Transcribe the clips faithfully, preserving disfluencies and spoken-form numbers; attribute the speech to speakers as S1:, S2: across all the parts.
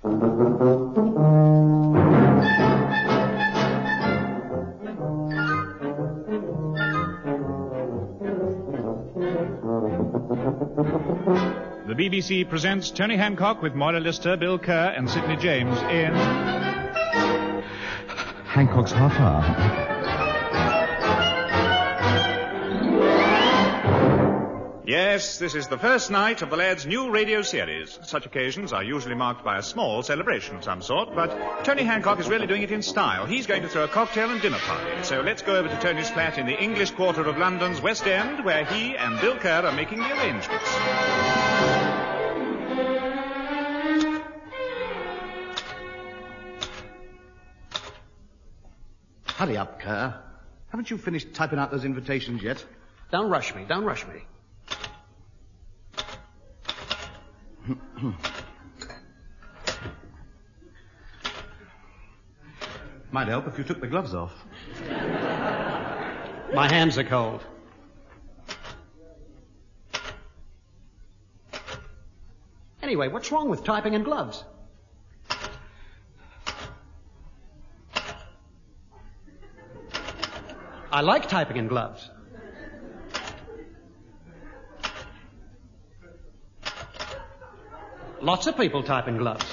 S1: The B B C presents Tony Hancock with Moira Lister, Bill Kerr, and Sidney James in
S2: Hancock's Half Hour.
S1: Yes, this is the first night of the lad's new radio series. Such occasions are usually marked by a small celebration of some sort, but Tony Hancock is really doing it in style. He's going to throw a cocktail and dinner party. So let's go over to Tony's flat in the English quarter of London's West End, where he and Bill Kerr are making the arrangements.
S3: Hurry up, Kerr. Haven't you finished typing out those invitations yet?
S4: Don't rush me, don't rush me.
S3: Might help if you took the gloves off.
S4: My hands are cold. Anyway, what's wrong with typing in gloves? I like typing in gloves. Lots of people type in gloves.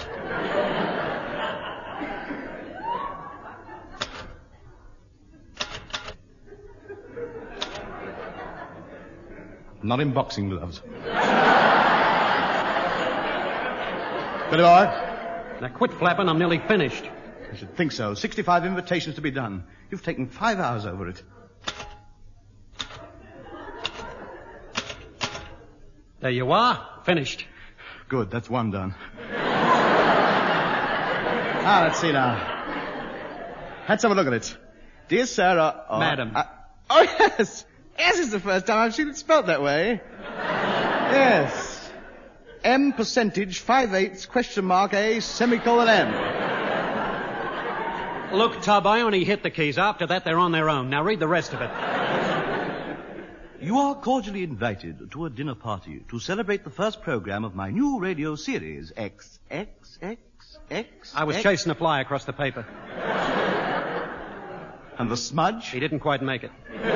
S3: Not in boxing gloves. Billy boy?
S4: Now quit flapping, I'm nearly finished.
S3: I should think so. Sixty-five invitations to be done. You've taken five hours over it.
S4: There you are. Finished.
S3: Good, that's one done. Ah, let's see now. Let's have a look at it. Dear Sarah... Oh,
S4: Madam.
S3: Uh, oh, yes. Yes, it's the first time I've seen it spelled that way. Yes. M percentage, five eighths, question mark, A, semicolon M.
S4: Look, Tub, I only hit the keys. After that, they're on their own. Now read the rest of it.
S5: You are cordially invited to a dinner party to celebrate the first program of my new radio series, X, X, X, X,
S4: I was
S5: X.
S4: chasing a fly across the paper.
S3: And the smudge?
S4: He didn't quite make it.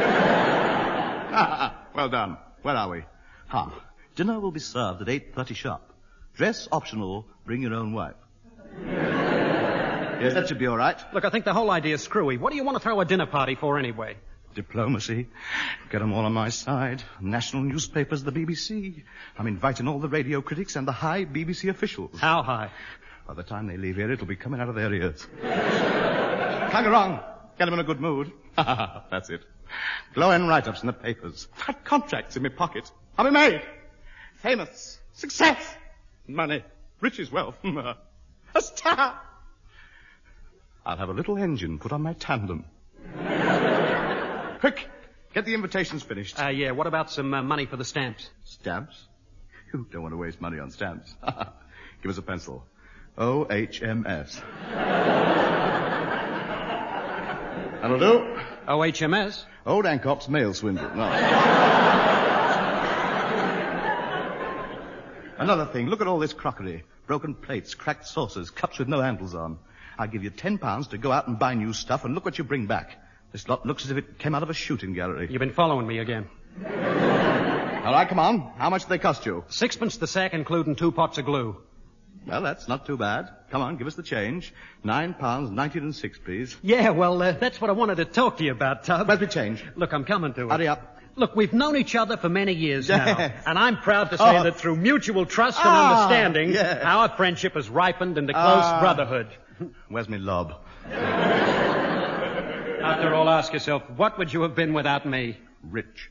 S3: Well done. Where are we?
S5: Ha. Dinner will be served at eight thirty sharp. Dress optional, bring your own wife.
S3: Yes, that should be all right.
S4: Look, I think the whole idea's screwy. What do you want to throw a dinner party for anyway?
S3: Diplomacy. Get them all on my side. National newspapers, the B B C. I'm inviting all the radio critics and the high B B C officials.
S4: How high?
S3: By the time they leave here, it'll be coming out of their ears. Can't go wrong. Get them in a good mood. That's it. Glowing write-ups in the papers. Got contracts in my pocket. I'll be made. Famous. Success. Money. Riches, wealth. A star. I'll have a little engine put on my tandem. Quick, get the invitations finished.
S4: Uh, yeah, what about some uh, money for the stamps?
S3: Stamps? You don't want to waste money on stamps. Give us a pencil. O H M S. That'll do.
S4: O H M S?
S3: Old Hancock's mail swindle. No. Another thing, look at all this crockery. Broken plates, cracked saucers, cups with no handles on. I'll give you ten pounds to go out and buy new stuff, and look what you bring back. This lot looks as if it came out of a shooting gallery.
S4: You've been following me again.
S3: All right, come on. How much do they cost you?
S4: Sixpence the sack, including two pots of glue.
S3: Well, that's not too bad. Come on, give us the change. Nine pounds, nineteen and six, please.
S4: Yeah, well, uh, that's what I wanted to talk to you about, Tub.
S3: Where's the change?
S4: Look, I'm coming to it.
S3: Hurry up.
S4: Look, we've known each other for many years
S3: Yes.
S4: now, and I'm proud to say
S3: Oh.
S4: that through mutual trust and
S3: Ah,
S4: understanding,
S3: yes.
S4: our friendship has ripened into close
S3: Ah.
S4: brotherhood.
S3: Where's me lob?
S4: After all, ask yourself, what would you have been without me?
S3: Rich.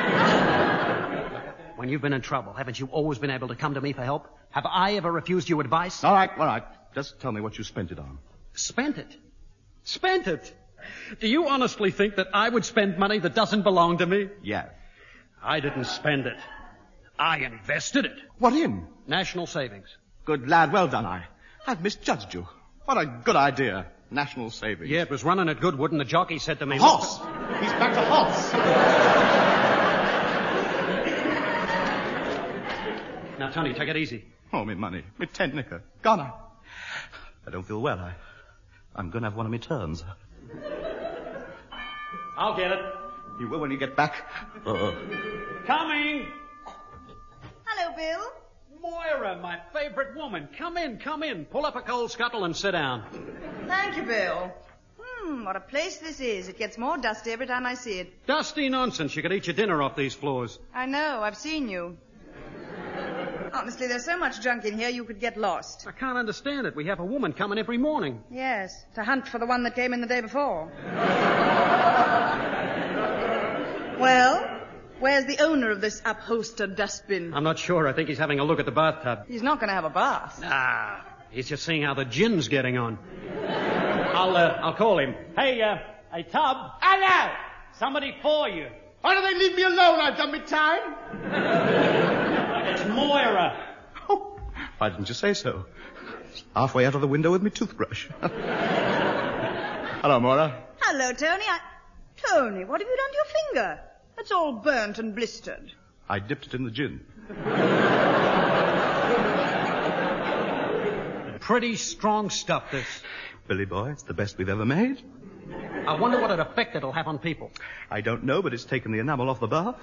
S4: When you've been in trouble, haven't you always been able to come to me for help? Have I ever refused you advice?
S3: All right, all right. Just tell me what you spent it on.
S4: Spent it. Spent it. Do you honestly think that I would spend money that doesn't belong to me?
S3: Yeah.
S4: I didn't spend it. I invested it.
S3: What in?
S4: National savings.
S3: Good lad, well done, I. I've misjudged you. What a good idea. National savings.
S4: Yeah, it was running at Goodwood, and the jockey said to me...
S3: Horse! He's back to horse!
S4: Now, Tony, take it easy.
S3: Oh, me money. Me ten nicker. Gone now. I don't feel well. I, I'm going to have one of my turns.
S4: I'll get it.
S3: You will when you get back. Uh-oh.
S4: Coming!
S6: Hello, Bill.
S4: Moira, my favorite woman. Come in, come in. Pull up a coal scuttle and sit down.
S6: Thank you, Bill. Hmm, what a place this is. It gets more dusty every time I see it.
S4: Dusty nonsense. You could eat your dinner off these floors.
S6: I know. I've seen you. Honestly, there's so much junk in here you could get lost.
S4: I can't understand it. We have a woman coming every morning.
S6: Yes, to hunt for the one that came in the day before. Well, where's the owner of this upholstered dustbin?
S4: I'm not sure. I think he's having a look at the bathtub.
S6: He's not going to have a bath.
S4: Ah, he's just seeing how the gin's getting on. I'll, uh, I'll call him. Hey, uh, hey, Tub.
S7: Hello!
S4: Somebody for you.
S7: Why don't they leave me alone? I've done my time.
S4: It's Moira.
S3: Oh, why didn't you say so? Halfway out of the window with my toothbrush. Hello, Moira.
S6: Hello, Tony. I... Tony, what have you done to your finger? It's all burnt and blistered.
S3: I dipped it in the gin.
S4: Pretty strong stuff, this.
S3: Billy boy, it's the best we've ever made.
S4: I wonder what an effect it'll have on people.
S3: I don't know, but it's taken the enamel off the bath.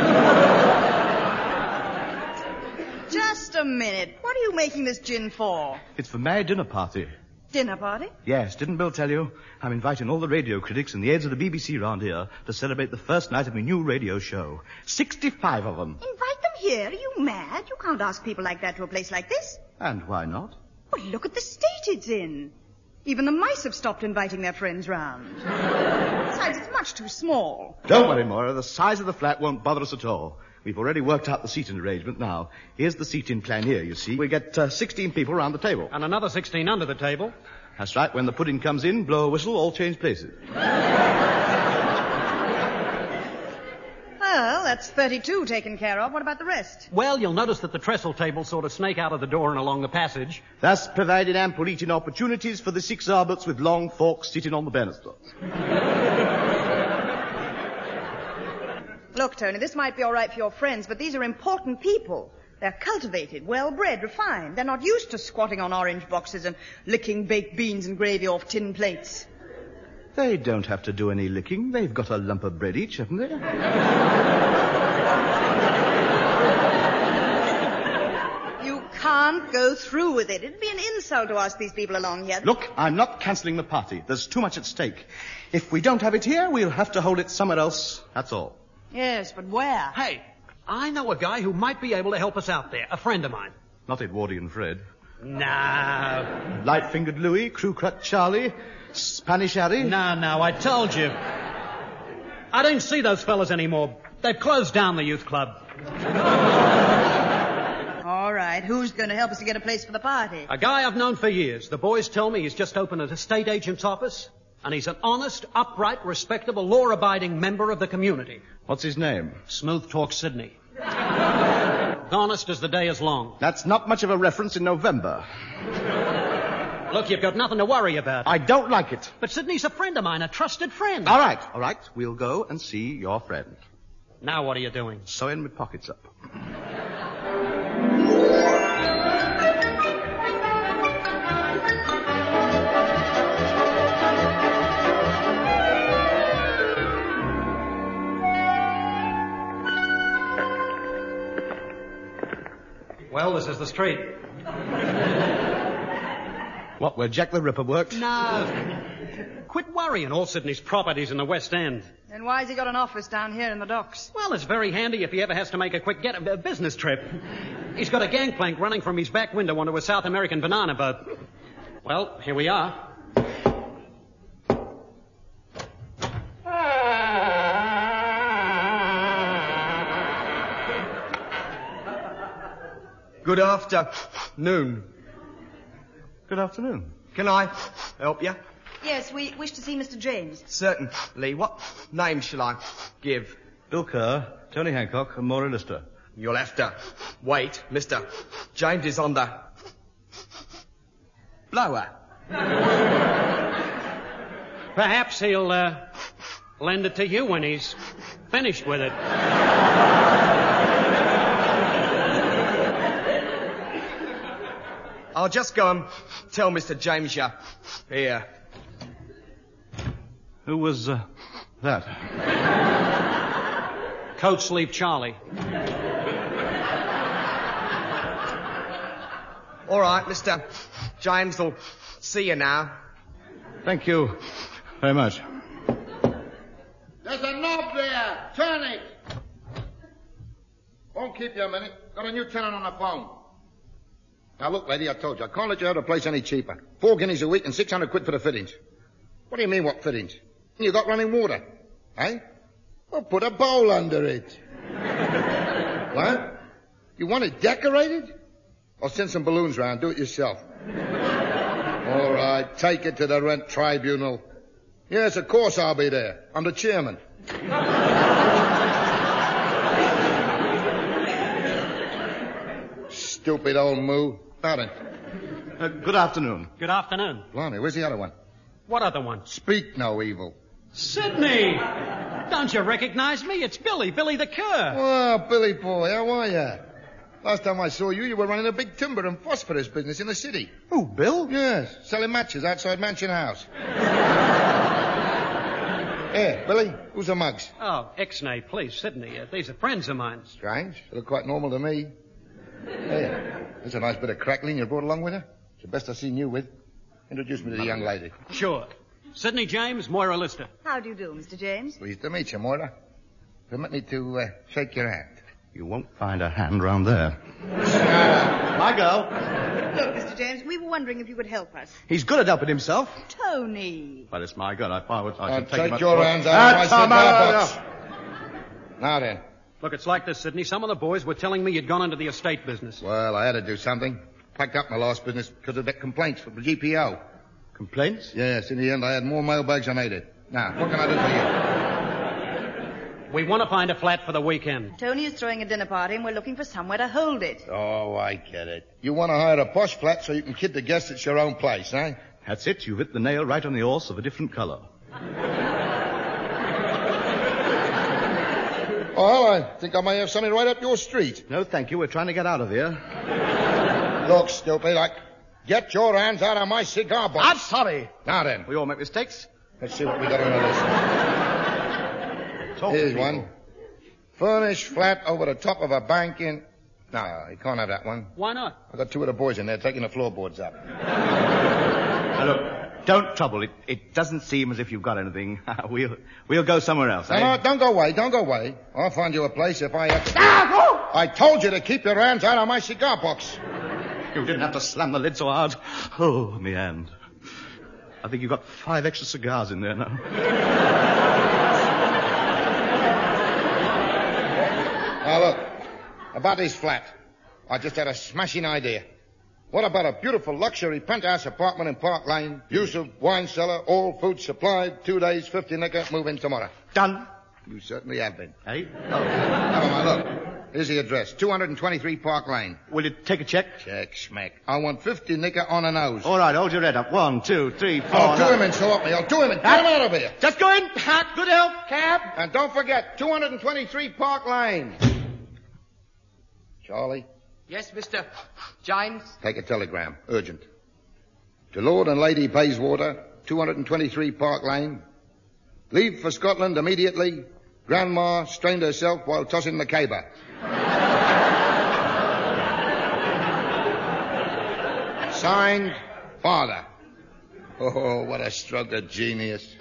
S6: Just a minute. What are you making this gin for?
S3: It's for my dinner party.
S6: Dinner party?
S3: Yes, didn't Bill tell you? I'm inviting all the radio critics and the aides of the B B C round here to celebrate the first night of my new radio show. Sixty-five of them.
S6: Invite them here? Are you mad? You can't ask people like that to a place like this.
S3: And why not?
S6: Well, look at the state it's in. Even the mice have stopped inviting their friends round. Besides, it's much too small.
S3: Don't worry, Moira. The size of the flat won't bother us at all. We've already worked out the seating arrangement. Now, here's the seating plan here, you see. We get uh, sixteen people round the table.
S4: And another sixteen under the table.
S3: That's right. When the pudding comes in, blow a whistle, all change places.
S6: Well, that's thirty-two taken care of. What about the rest?
S4: Well, you'll notice that the trestle tables sort of snake out of the door and along the passage.
S3: Thus provided ample eating opportunities for the six arbits with long forks sitting on the banisters.
S6: Look, Tony, this might be all right for your friends, but these are important people. They're cultivated, well-bred, refined. They're not used to squatting on orange boxes and licking baked beans and gravy off tin plates.
S3: They don't have to do any licking. They've got a lump of bread each, haven't they?
S6: You can't go through with it. It'd be an insult to ask these people along here.
S3: Look, I'm not cancelling the party. There's too much at stake. If we don't have it here, we'll have to hold it somewhere else. That's all.
S6: Yes, but where?
S4: Hey, I know a guy who might be able to help us out there. A friend of mine.
S3: Not Edwardian Fred.
S4: No.
S3: Light-fingered Louis, crew-cut Charlie, Spanish Harry.
S4: No, no, I told you. I don't see those fellas anymore. They've closed down the youth club.
S6: All right, who's going to help us to get a place for the party?
S4: A guy I've known for years. The boys tell me he's just opened an estate agent's office, and he's an honest, upright, respectable, law-abiding member of the community.
S3: What's his name?
S4: Smooth Talk Sydney. Honest as the day is long.
S3: That's not much of a reference in November.
S4: Look, you've got nothing to worry about.
S3: I don't like it.
S4: But Sydney's a friend of mine, a trusted friend.
S3: All right, all right. We'll go and see your friend.
S4: Now what are you doing?
S3: Sewing my pockets up.
S4: Well, this is the street.
S3: What, where Jack the Ripper worked?
S4: No. Quit worrying. All Sydney's properties in the West End.
S6: Then why's he got an office down here in the docks?
S4: Well, it's very handy if he ever has to make a quick get a business trip. He's got a gangplank running from his back window onto a South American banana boat. Well, here we are.
S7: Good afternoon.
S3: Good afternoon.
S7: Can I help you?
S6: Yes, we wish to see Mister James.
S7: Certainly. What name shall I give?
S3: Bill Kerr, Tony Hancock, and Maura Lister.
S7: You'll have to wait. Mister James is on the blower.
S4: Perhaps he'll uh, lend it to you when he's finished with it.
S7: I'll just go and tell Mister James you're here.
S3: Who was uh, that?
S4: Coat sleeve Charlie.
S7: All right, Mister James will see you now.
S3: Thank you very much.
S8: There's a knob there. Turn it. Won't keep you a minute. Got a new tenant on the phone. Now, look, lady, I told you, I can't let you have the place any cheaper. Four guineas a week and six hundred quid for the fittings. What do you mean, what fittings? You got running water, eh? Well, put a bowl under it. What? You want it decorated? I'll send some balloons round. Do it yourself. All right, take it to the rent tribunal. Yes, of course I'll be there. I'm the chairman. Stupid old moo. Now then.
S3: Uh, good afternoon.
S4: Good afternoon.
S8: Blimey, where's the other one?
S4: What other one?
S8: Speak no evil.
S4: Sydney! Don't you recognize me? It's Billy, Billy the Cur.
S8: Oh, Billy boy, how are you? Last time I saw you, you were running a big timber and phosphorus business in the city.
S3: Who, Bill?
S8: Yes, selling matches outside Mansion House. Here, Billy, who's the mugs?
S4: Oh, Ixnay, please, Sydney. Uh, these are friends of mine.
S8: Strange. They look quite normal to me. Here, there's a nice bit of crackling you brought along with her. It's the best I've seen you with. Introduce me to the young lady.
S4: Sure. Sydney James, Moira Lister.
S6: How do you do, Mister James?
S8: Pleased to meet you, Moira. Permit me to uh, shake your hand.
S3: You won't find a hand round there. My girl.
S6: Look, Mister James, we were wondering if you could help us.
S3: He's good at helping himself.
S6: Tony.
S3: But it's my girl. I, I, would, I
S8: Now
S3: should take,
S8: take
S3: him
S8: your
S3: up-
S8: hands out of my
S3: Tom,
S8: cigar
S3: no, no,
S8: box. Now then.
S4: Look, it's like this, Sydney. Some of the boys were telling me you'd gone into the estate business.
S8: Well, I had to do something. Packed up my last business because of that complaints from the G P O.
S3: Complaints?
S8: Yes, in the end, I had more mailbags than I did. Now, what can I do for
S4: We want to find a flat for the weekend.
S6: Tony is throwing a dinner party and we're looking for somewhere to hold it.
S8: you? Oh, I get it. You want to hire a posh flat so you can kid the guests it's your own place, eh?
S3: That's it. You've hit the nail right on the horse of a different color.
S8: Well, I think I may have something right up your street.
S3: No, thank you. We're trying to get out of here.
S8: Look, stupid, I... Get your hands out of my cigar box.
S3: I'm sorry.
S8: Now then,
S3: We all make mistakes.
S8: let's see what we got on the list.
S3: Talk
S8: Here's
S3: to
S8: one.
S3: people.
S8: Furnished flat over the top of a bank in... No, you can't have that one.
S4: Why not?
S8: I got two of the boys in there taking the floorboards up.
S3: Now, look, don't trouble. It, it doesn't seem as if you've got anything. we'll, we'll go somewhere else,
S8: No,
S3: eh?
S8: no, don't go away, don't go away. I'll find you a place if I have to... Ah! I told you to keep your hands out of my cigar box.
S3: You didn't have to slam the lid so hard. Oh, me hand. I think you've got five extra cigars in there now.
S8: Now, look, about this flat. I just had a smashing idea. What about a beautiful luxury penthouse apartment in Park Lane, use of wine cellar, all food supplied, two days, fifty nicker, move in tomorrow.
S3: Done.
S8: You certainly have been.
S3: Eh?
S8: Oh, never mind, look. Here's the address, two twenty-three Park Lane.
S3: Will you take a check?
S8: Check, schmeck. I want fifty nicker on the nose.
S3: All right, hold your head up. One, two, three, four.
S8: I'll do
S3: now.
S8: him in, so help me. I'll do him in. Get him out of here.
S3: Just go in. Good help. Cab.
S8: And don't forget, two twenty-three Park Lane. Charlie,
S7: Yes, Mister James?
S8: take a telegram. Urgent. To Lord and Lady Bayswater, two twenty-three Park Lane. Leave for Scotland immediately. Grandma strained herself while tossing the caber. Signed, Father. Oh, what a stroke of genius.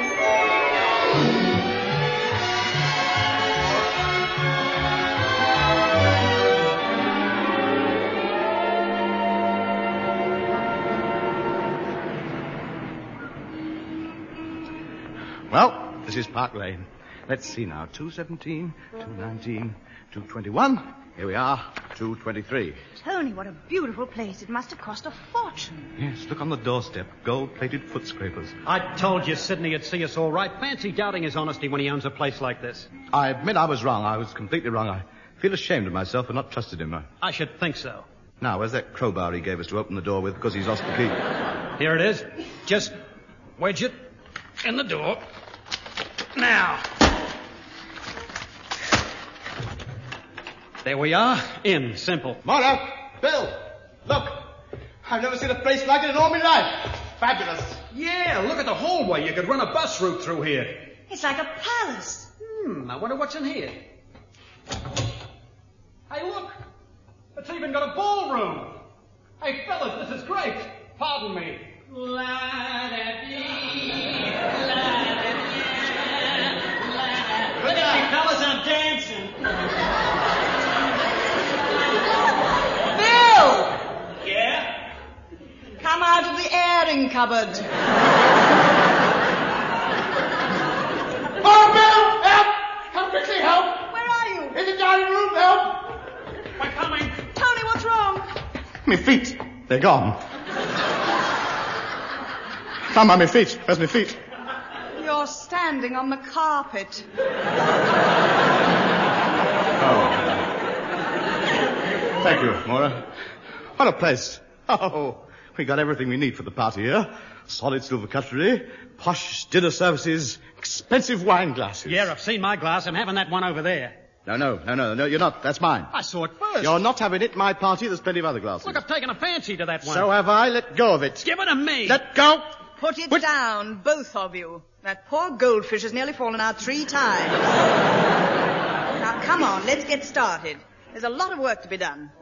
S3: Well, this is Park Lane. Let's see now. two seventeen, two nineteen, two twenty-one. Here we are, two twenty-three.
S6: Tony, what a beautiful place. It must have cost a fortune.
S3: Yes, look on the doorstep. Gold-plated foot scrapers.
S4: I told you Sydney would see us all right. Fancy doubting his honesty when he owns a place like this.
S3: I admit I was wrong. I was completely wrong. I feel ashamed of myself for not trusting him.
S4: I should think so.
S3: Now, where's that crowbar he gave us to open the door with because he's lost the key?
S4: Here it is. Just wedge it in the door. Now. There we are. In. Simple.
S3: Mara! Bill! Look! I've never seen a place like it in all my life. Fabulous.
S4: Yeah, look at the hallway. You could run a bus route through here.
S6: It's like a palace.
S4: Hmm, I wonder what's in here. Hey, look. It's even got a ballroom. Hey, fellas, this is great. Pardon me. Look at me, fellas, I'm dancing.
S6: Bill!
S4: Yeah?
S6: Come out of the airing cupboard.
S8: Oh, Bill! Help! Come quickly, help!
S6: Where are you?
S8: In the dining room, help!
S4: We're coming.
S6: Tony, what's wrong?
S3: My feet. They're gone. Come on, my feet. Where's my feet?
S6: You're standing on the carpet.
S3: Thank you, Mora. What a place. Oh, we got everything we need for the party here. Solid silver cutlery, posh dinner services, expensive wine glasses.
S4: Yeah, I've seen my glass. I'm having that one over there.
S3: No, no, no, no, no, you're not. That's mine.
S4: I saw it first.
S3: You're not having it. My party, there's plenty of other glasses.
S4: Look, I've taken a fancy to that one.
S3: So have I. Let go of it.
S4: Give it to me.
S3: Let go.
S6: Put it
S3: What?
S6: down, both of you. That poor goldfish has nearly fallen out three times. Now, come on, let's get started. There's a lot of work to be done.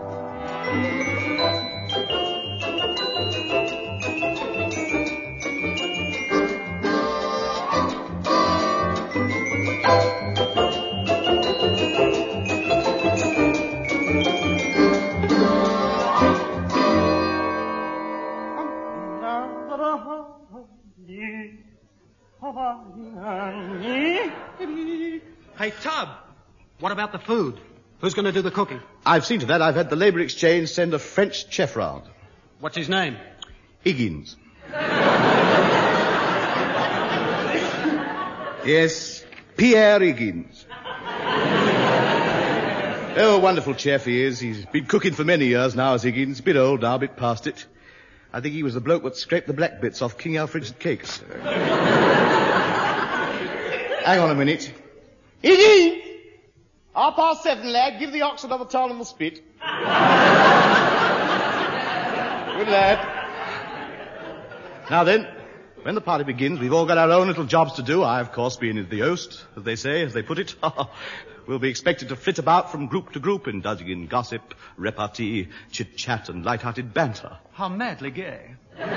S4: Hey, Tub, what about the food? Who's going to do the cooking?
S3: I've seen to that. I've had the Labour Exchange send a French chef round.
S4: What's his name?
S3: Higgins. Yes, Pierre Higgins. Oh, wonderful chef he is. He's been cooking for many years now as Higgins. A bit old now, a bit past it. I think he was the bloke that scraped the black bits off King Alfred's cakes. Hang on a minute. Higgins! Half past seven, lad. Give the ox another turn on the spit. Good lad. Now then, when the party begins, we've all got our own little jobs to do. I, of course, being the host, as they say, as they put it. We'll be expected to flit about from group to group, indulging in gossip, repartee, chit-chat, and light-hearted banter.
S4: How madly gay.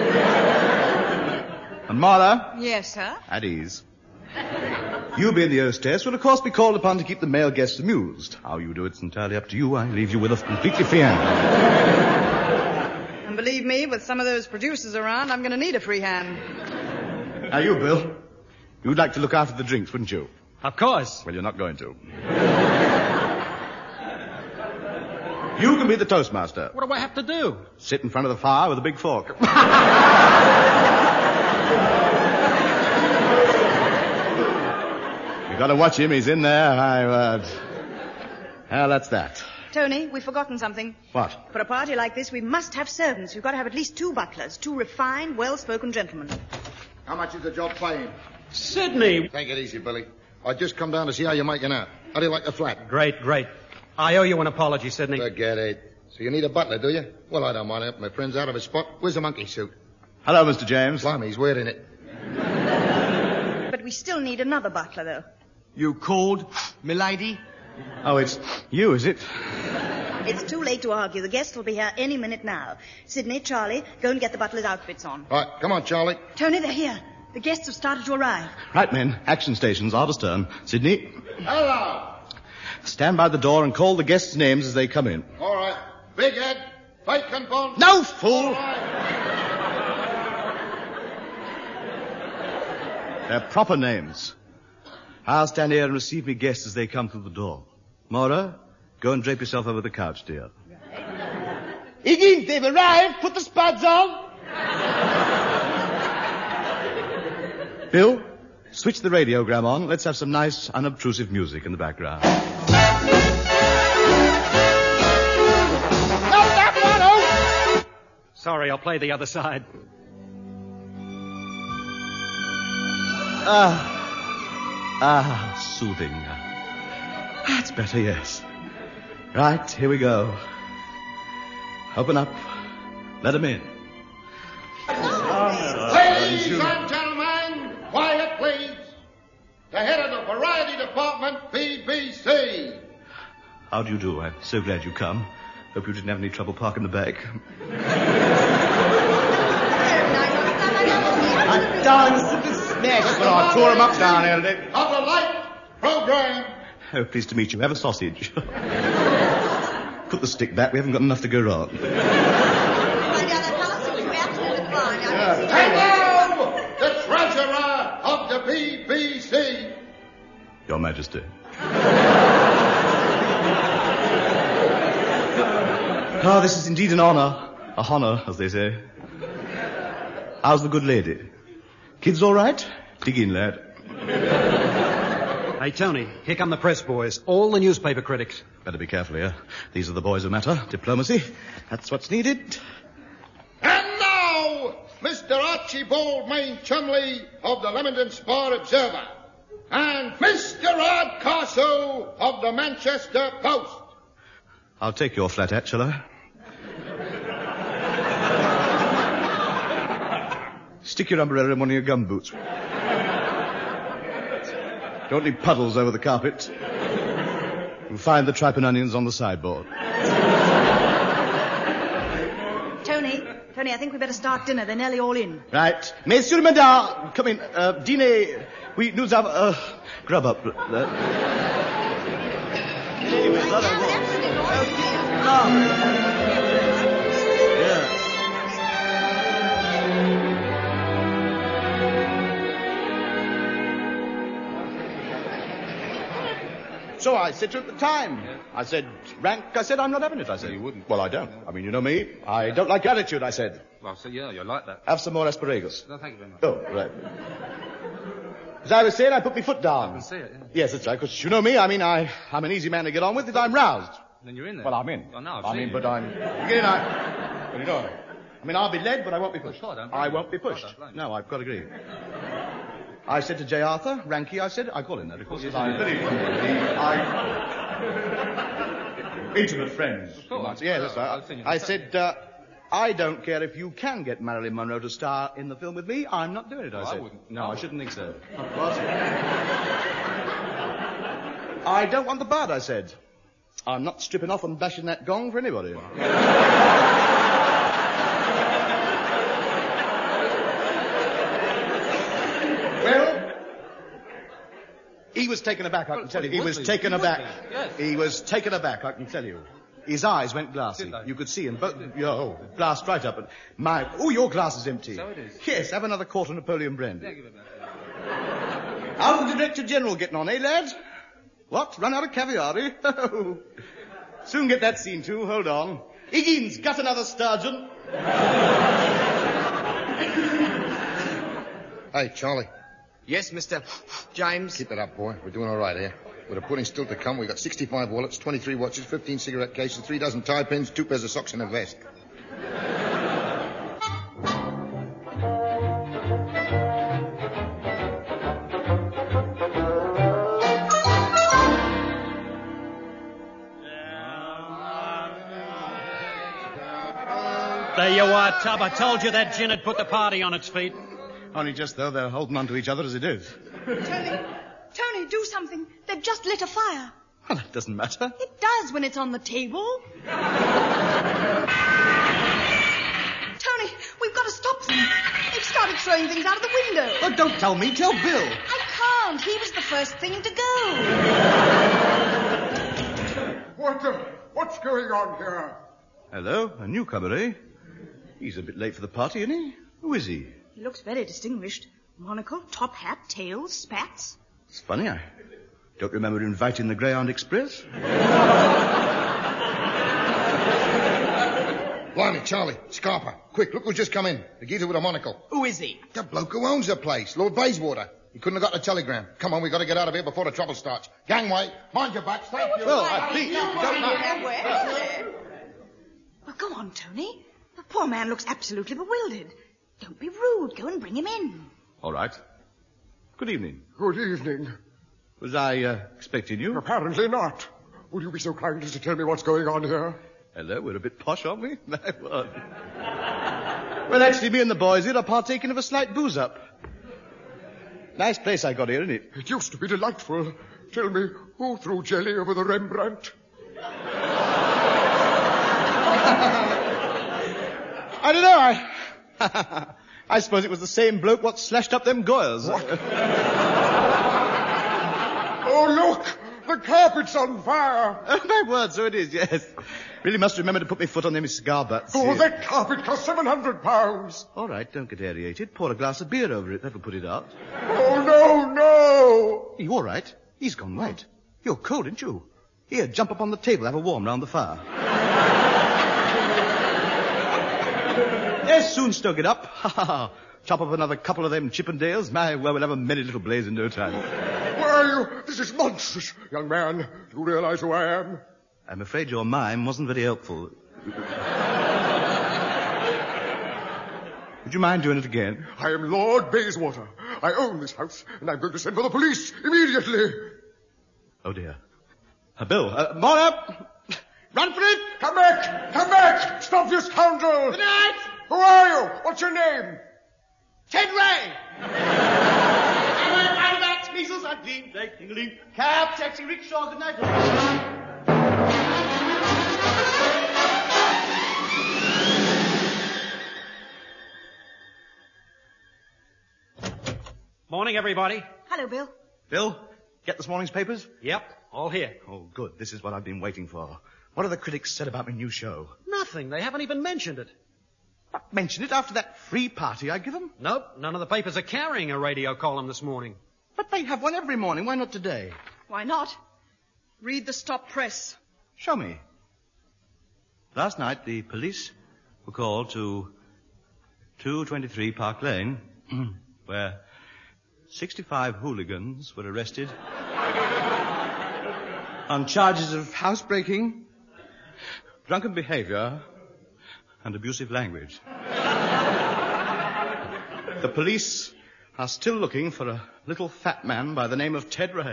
S3: And Martha?
S6: Yes, sir?
S3: At ease. You, being the hostess, will of course be called upon to keep the male guests amused. How you do it's entirely up to you. I leave you with a completely free hand.
S6: And believe me, with some of those producers around, I'm going to need a free hand.
S3: Now you, Bill, you'd like to look after the drinks, wouldn't you?
S4: Of course.
S3: Well, you're not going to. You can be the toastmaster.
S4: What do I have to do?
S3: Sit in front of the fire with a big fork. Got to watch him. He's in there. I, uh... Well, that's that.
S6: Tony, we've forgotten something.
S3: What?
S6: For a party like this, we must have servants. We've got to have at least two butlers, two refined, well-spoken gentlemen.
S8: How much is the job paying?
S4: Sydney.
S8: Take it easy, Billy. I just come down to see how you're making out. How do you like the flat?
S4: Great, great. I owe you an apology, Sydney.
S8: Forget it. So you need a butler, do you? Well, I don't mind helping my friends out of a spot. Where's the monkey suit?
S3: Hello, Mister James.
S8: Blimey, he's wearing it.
S6: But we still need another butler, though.
S3: You called, milady? Oh, it's you, is it?
S6: It's too late to argue. The guests will be here any minute now. Sydney, Charlie, go and get the butler's outfits on.
S8: All right, come on, Charlie.
S6: Tony, they're here. The guests have started to arrive.
S3: Right, men. Action stations, are astern. Sydney,
S8: Hello.
S3: stand by the door and call the guests' names as they come in.
S8: All right. Big Ed, Bacon Bond.
S3: No, fool!
S8: All right.
S3: They're proper names. I'll stand here and receive me guests as they come through the door. Mora, go and drape yourself over the couch, dear. Higgins, they've arrived. Put the spuds on. Bill, switch the radiogram on. Let's have some nice, unobtrusive music in the background. Not that one, oh!
S4: Sorry, I'll play the other side.
S3: Ah. Ah, soothing. That's better, yes. Right, here we go. Open up.
S5: Let him in.
S8: Ladies and gentlemen, quiet please. The head of the Variety Department, B B C.
S5: How do you do? I'm so glad you come. Hope you didn't have any trouble parking the back.
S3: I danced the smash. Well, I tore him up down here, Dick.
S8: Of the light program.
S5: Oh, pleased to meet you. Have a sausage. Put the stick back. We haven't got enough to go round.
S8: And now, the treasurer of the B B C.
S5: Your Majesty. Ah, this is indeed an honour. A honour, as they say. How's the good lady? Kids all right? Dig in, lad.
S4: Hey, Tony, here come the press boys. All the newspaper critics.
S5: Better be careful here. These are the boys who matter. Diplomacy. That's what's needed.
S8: And now, Mister Archibald Main Chumley of the Leamington Spa Observer. And Mister Hardcastle of the Manchester Post.
S5: I'll take your flat hat, shall I? Stick your umbrella in one of your gum boots. Don't leave puddles over the carpet. You'll find the tripe and onions on the sideboard.
S6: Tony, Tony, I think we better start dinner. They're nearly all in.
S5: Right. Messieurs, mesdames, come in. Uh, dîner. Oui, nous avons... Uh, grub up. Uh, So I said to her at the time. I said, rank, I said, I'm not having it, I said.
S9: You wouldn't.
S5: Well, I don't. I mean, you know me. I don't like attitude, I said.
S9: Well, so yeah, you're like that.
S5: Have some more asparagus.
S9: No, thank you very much.
S5: Oh, right. As I was saying, I put my foot down.
S9: I can see it, yeah.
S5: Yes, that's right, because you know me. I mean, I, I'm an easy man to get on with if I'm roused.
S9: Then you're in there.
S5: Well, I'm in.
S9: I know, I've
S5: I
S9: seen
S5: mean,
S9: you.
S5: but I'm... Again, I... Well, you know, I mean, I'll be led, but I won't be pushed.
S9: Sure, don't blame
S5: I
S9: you.
S5: won't be
S9: Sure,
S5: pushed.
S9: don't blame you.
S5: No, I've got to agree. I said to J. Arthur, Ranky, I said... I call him that, of course.
S9: Yes,
S5: I,
S9: you do.
S5: I... Intimate friends.
S9: Of course.
S5: Yeah, that's
S9: I've
S5: right.
S9: seen you.
S5: I said, uh, I don't care if you can get Marilyn Monroe to star in the film with me. I'm not doing it, I
S9: Well, I
S5: said.
S9: wouldn't.
S5: No,
S9: I
S5: I,
S9: wouldn't.
S5: shouldn't think so. What? I don't want the bud, I said. I'm not stripping off and bashing that gong for anybody. Well, he was taken aback, I can tell you. He was taken aback.
S9: Yes.
S5: He was taken aback, I can tell you. His eyes went glassy.
S9: Did they?
S5: You could see him. But, oh, glassed right up. And my, oh, your glass is empty.
S9: So it is.
S5: Yes, have another quart of Napoleon brandy.
S9: Yeah, give it back.
S5: How's the Director General getting on, eh, lads? What? Run out of caviar, eh? Soon get that scene too. Hold on. Higgins, got another sturgeon.
S8: Hey, Charlie.
S7: Yes, Mister James?
S8: Keep it up, boy. We're doing all right here. With a pudding still to come, we've got sixty-five wallets, twenty-three watches, fifteen cigarette cases, three dozen tie pins, two pairs of socks and a vest.
S4: There you are, Tub. I told you that gin had put the party on its feet.
S3: Only just, though, they're holding on to each other as it is.
S6: Tony, Tony, do something. They've just lit a fire.
S3: Well, that doesn't matter.
S6: It does when it's on the table. Tony, we've got to stop them. They've started throwing things out of the window.
S3: Oh, don't tell me. Tell Bill.
S6: I can't. He was the first thing to go.
S8: What the... What's going on here?
S5: Hello, a newcomer, eh? He's a bit late for the party, isn't he? Who is he?
S6: He looks very distinguished. Monocle, top hat, tails, spats.
S5: It's funny, I don't remember inviting the Greyhound Express.
S8: Blimey, Charlie, Scarpa. Quick, look who's just come in. The geezer with a monocle.
S7: Who is he?
S8: The bloke who owns the place, Lord Bayswater. He couldn't have got the telegram. Come on, we've got to get out of here before the trouble starts. Gangway, mind your backs, thank you.
S5: Well, I think...
S8: Don't mind.
S6: Well, go on, Tony. The poor man looks absolutely bewildered. Don't be rude. Go and bring him in.
S5: All right. Good evening.
S10: Good evening.
S5: Was I uh, expecting you?
S10: Apparently not. Would you be so kind as to tell me what's going on here?
S3: Hello, we're a bit posh, aren't we? My word. Well, actually, me and the boys here are partaking of a slight booze-up. Nice place I got here, isn't it?
S9: It used to be delightful. Tell me, who threw jelly over the Rembrandt?
S3: I don't know. I, I suppose it was the same bloke what slashed up them Goyles.
S9: What? Oh, look! The carpet's on fire!
S3: Oh, my word, so it is, yes. Really must remember to put my foot on them cigar butts.
S9: Oh, that carpet cost seven hundred pounds.
S3: All right, don't get aerated. Pour a glass of beer over it. That'll put it out.
S9: Oh, no, no!
S3: You all right? He's gone white. You're cold, aren't you? Here, jump up on the table. Have a warm round the fire. Yes, soon stoke it up. Ha ha ha. Chop up another couple of them Chippendales. My, well, we'll have a merry little blaze in no time.
S9: Where are you? This is monstrous. Young man, do you realize who I am?
S3: I'm afraid your mime wasn't very helpful. Would you mind doing it again?
S9: I am Lord Bayswater. I own this house, and I'm going to send for the police immediately.
S3: Oh, dear. Uh, Bill, uh, Mona! Run for it!
S9: Come back! Come back! Stop, you scoundrel!
S6: Good night!
S9: Who are you? What's your name?
S6: Ted Ray!
S3: Bats, measles, ugly, like, tingling, cab, taxi, rickshaw, good night.
S4: Morning, everybody.
S6: Hello, Bill.
S3: Bill, get this morning's papers?
S4: Yep, all here.
S3: Oh, good. This is what I've been waiting for. What have the critics said about my new show?
S4: Nothing. They haven't even mentioned it.
S3: Not mention it after that free party I give them?
S4: Nope, none of the papers are carrying a radio column this morning.
S3: But they have one every morning. Why not today?
S6: Why not? Read the stop press.
S3: Show me. Last night, the police were called to two twenty-three Park Lane, where sixty-five hooligans were arrested on charges of housebreaking, drunken behavior, and abusive language. The police are still looking for a little fat man by the name of Ted Ray.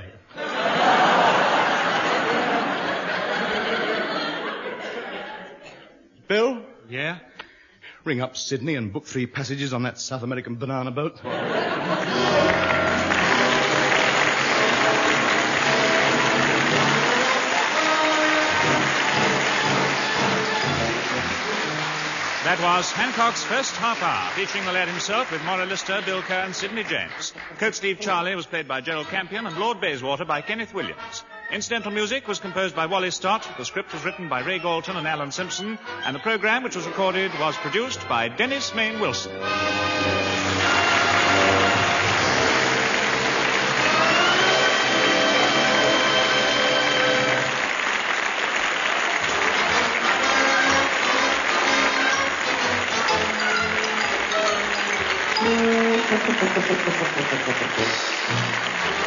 S3: Bill?
S4: Yeah?
S3: Ring up Sydney and book three passages on that South American banana boat.
S1: That was Hancock's First Half Hour, featuring the lad himself with Maury Lister, Bill Kerr and Sidney James. Coach Steve Charlie was played by Gerald Campion and Lord Bayswater by Kenneth Williams. Incidental music was composed by Wally Stott, the script was written by Ray Galton and Alan Simpson, and the program, which was recorded, was produced by Dennis Main Wilson.
S10: Thank you.